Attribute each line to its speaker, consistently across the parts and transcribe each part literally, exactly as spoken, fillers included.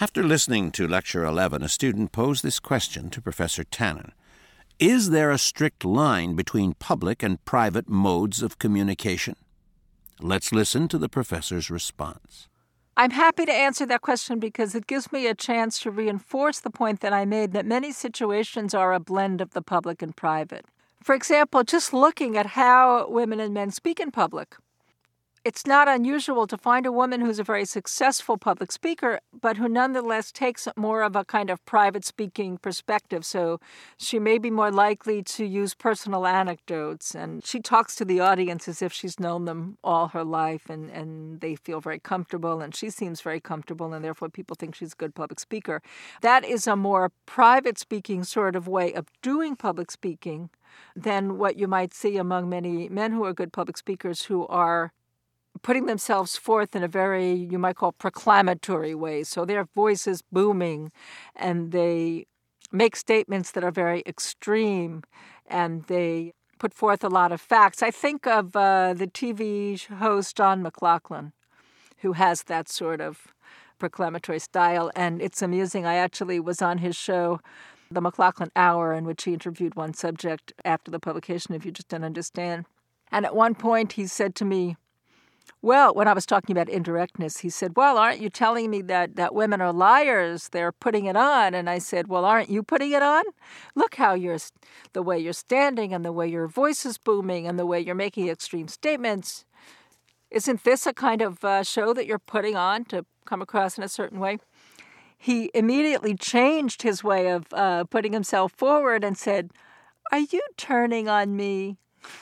Speaker 1: After listening to Lecture eleven, a student posed this question to Professor Tannen. Is there a strict line between public and private modes of communication? Let's listen to the professor's response.
Speaker 2: I'm happy to answer that question because it gives me a chance to reinforce the point that I made that many situations are a blend of the public and private. For example, just looking at how women and men speak in public. It's not unusual to find a woman who's a very successful public speaker, but who nonetheless takes more of a kind of private speaking perspective. So she may be more likely to use personal anecdotes, and she talks to the audience as if she's known them all her life, and, and they feel very comfortable, and she seems very comfortable, and therefore people think she's a good public speaker. That is a more private speaking sort of way of doing public speaking than what you might see among many men who are good public speakers who are putting themselves forth in a very, you might call, proclamatory way. So their voice is booming, and they make statements that are very extreme, and they put forth a lot of facts. I think of uh, the T V host John McLaughlin, who has that sort of proclamatory style, and it's amusing. I actually was on his show, The McLaughlin Hour, in which he interviewed one subject after the publication of You Just Don't Understand. And at one point he said to me, well, when I was talking about indirectness, he said, well, aren't you telling me that, that women are liars? They're putting it on. And I said, well, aren't you putting it on? Look how you're, the way you're standing and the way your voice is booming and the way you're making extreme statements. Isn't this a kind of uh, show that you're putting on to come across in a certain way? He immediately changed his way of uh, putting himself forward and said, are you turning on me?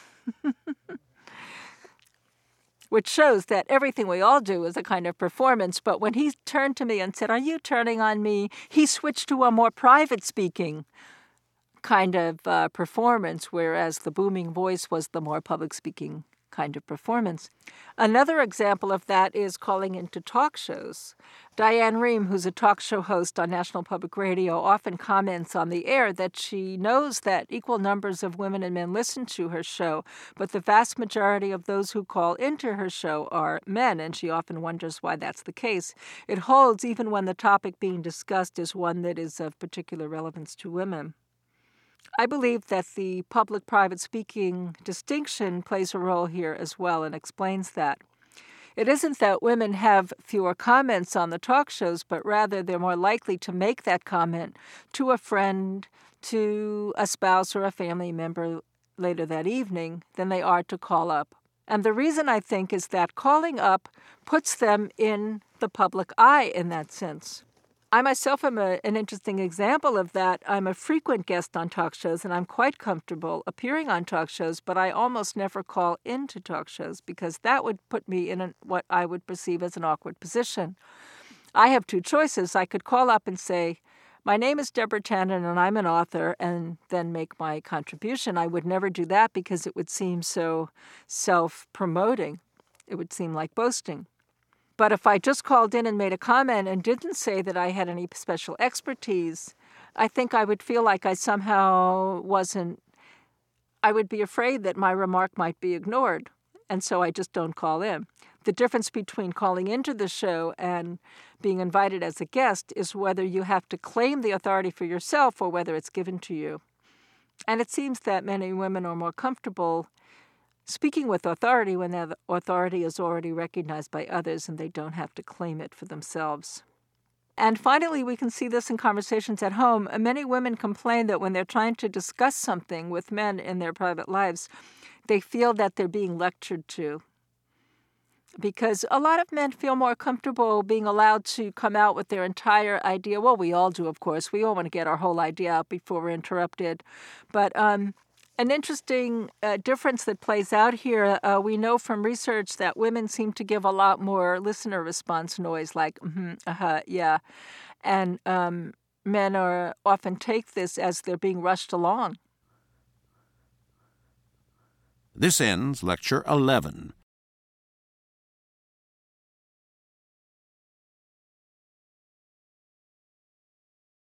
Speaker 2: Which shows that everything we all do is a kind of performance. But when he turned to me and said, are you turning on me? He switched to a more private speaking kind of uh, performance, whereas the booming voice was the more public speaking kind of performance. Another example of that is calling into talk shows. Diane Rehm, who's a talk show host on National Public Radio, often comments on the air that she knows that equal numbers of women and men listen to her show, but the vast majority of those who call into her show are men, and she often wonders why that's the case. It holds even when the topic being discussed is one that is of particular relevance to women. I believe that the public-private speaking distinction plays a role here as well and explains that. It isn't that women have fewer comments on the talk shows, but rather they're more likely to make that comment to a friend, to a spouse or a family member later that evening than they are to call up. And the reason, I think, is that calling up puts them in the public eye in that sense. I myself am a, an interesting example of that. I'm a frequent guest on talk shows, and I'm quite comfortable appearing on talk shows, but I almost never call into talk shows because that would put me in an, what I would perceive as an awkward position. I have two choices. I could call up and say, my name is Deborah Tannen, and I'm an author, and then make my contribution. I would never do that because it would seem so self-promoting. It would seem like boasting. But if I just called in and made a comment and didn't say that I had any special expertise, I think I would feel like I somehow wasn't, I would be afraid that my remark might be ignored, and so I just don't call in. The difference between calling into the show and being invited as a guest is whether you have to claim the authority for yourself or whether it's given to you. And it seems that many women are more comfortable speaking with authority when that authority is already recognized by others and they don't have to claim it for themselves. And finally, we can see this in conversations at home. Many women complain that when they're trying to discuss something with men in their private lives, they feel that they're being lectured to. Because a lot of men feel more comfortable being allowed to come out with their entire idea. Well, we all do, of course. We all want to get our whole idea out before we're interrupted. But um, an interesting uh, difference that plays out here, uh, we know from research that women seem to give a lot more listener response noise, like, mm-hmm, uh-huh, yeah. And um, men are often take this as they're being rushed along.
Speaker 1: This ends Lecture eleven.